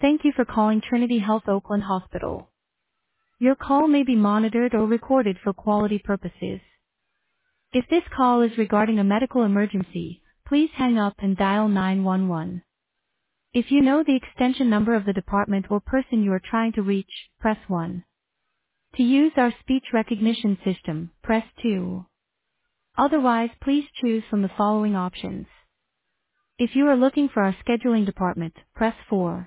Thank you for calling Trinity Health Oakland Hospital. Your call may be monitored or recorded for quality purposes. If this call is regarding a medical emergency, please hang up and dial 911. If you know the extension number of the department or person you are trying to reach, press 1. To use our speech recognition system, press 2. Otherwise, please choose from the following options. If you are looking for our scheduling department, press 4.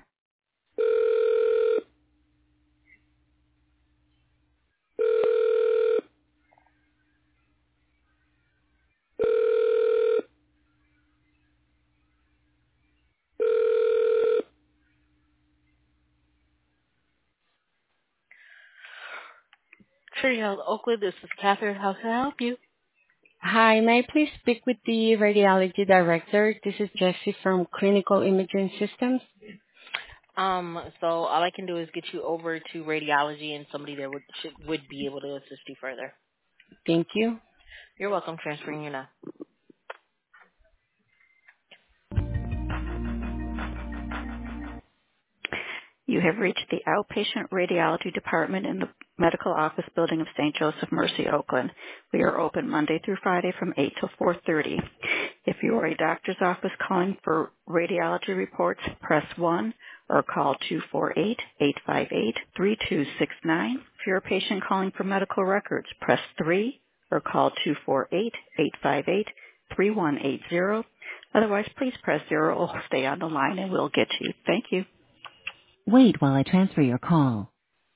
Trinity Health Oakland, this is Catherine. How can I help you? Hi, may I please speak with the radiology director? This is Jessie from Clinical Imaging Systems. So all I can do is get you over to radiology, and somebody there would be able to assist you further. Thank you. You're welcome. Transferring you now. You have reached the outpatient radiology department in the medical office building of St. Joseph Mercy, Oakland. We are open Monday through Friday from 8 till 4:30. If you are a doctor's office calling for radiology reports, press 1 or call 248-858-3269. If you're a patient calling for medical records, press 3 or call 248-858-3180. Otherwise, please press 0 or stay on the line and we'll get to you. Thank you. Wait while I transfer your call.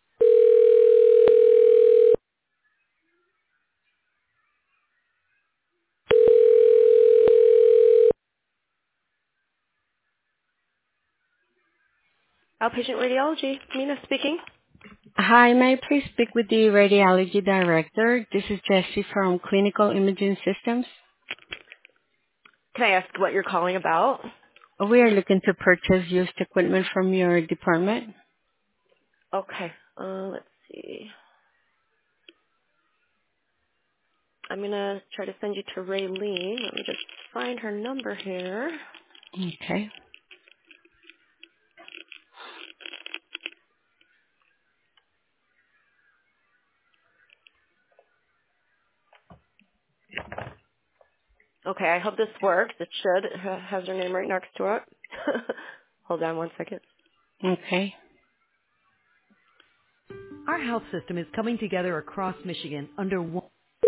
Outpatient radiology. Mina speaking. Hi, may I please speak with the radiology director? This is Jessie from Clinical Imaging Systems. Can I ask what you're calling about? We are looking to purchase used equipment from your department. Okay. Let's see. I'm going to try to send you to Raylene. Let me just find her number here. Okay. Okay, I hope this works. It should. It has her name right next to it. Hold on one second. Okay. Our health system is coming together across Michigan under one.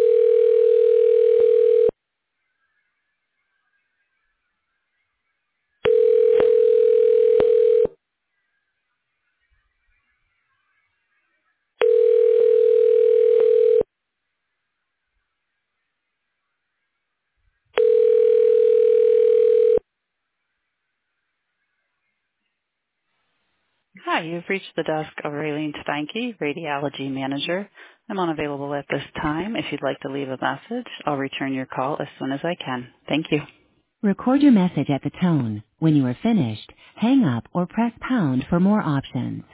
Hi, you've reached the desk of Raylene Steinke, Radiology Manager. I'm unavailable at this time. If you'd like to leave a message, I'll return your call as soon as I can. Thank you. Record your message at the tone. When you are finished, hang up or press pound for more options.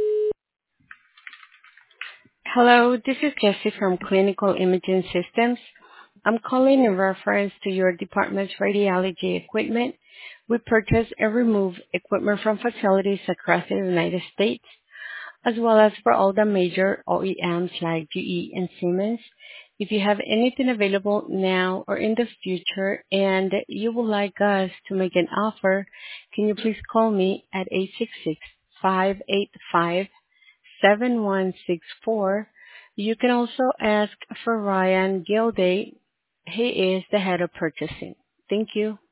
Hello, this is Jessie from Clinical Imaging Systems. I'm calling in reference to your department's radiology equipment. We purchase and remove equipment from facilities across the United States, as well as for all the major OEMs like GE and Siemens. If you have anything available now or in the future and you would like us to make an offer, can you please call me at 866-585-7164. You can also ask for Ryan Gilday. He is the head of purchasing. Thank you.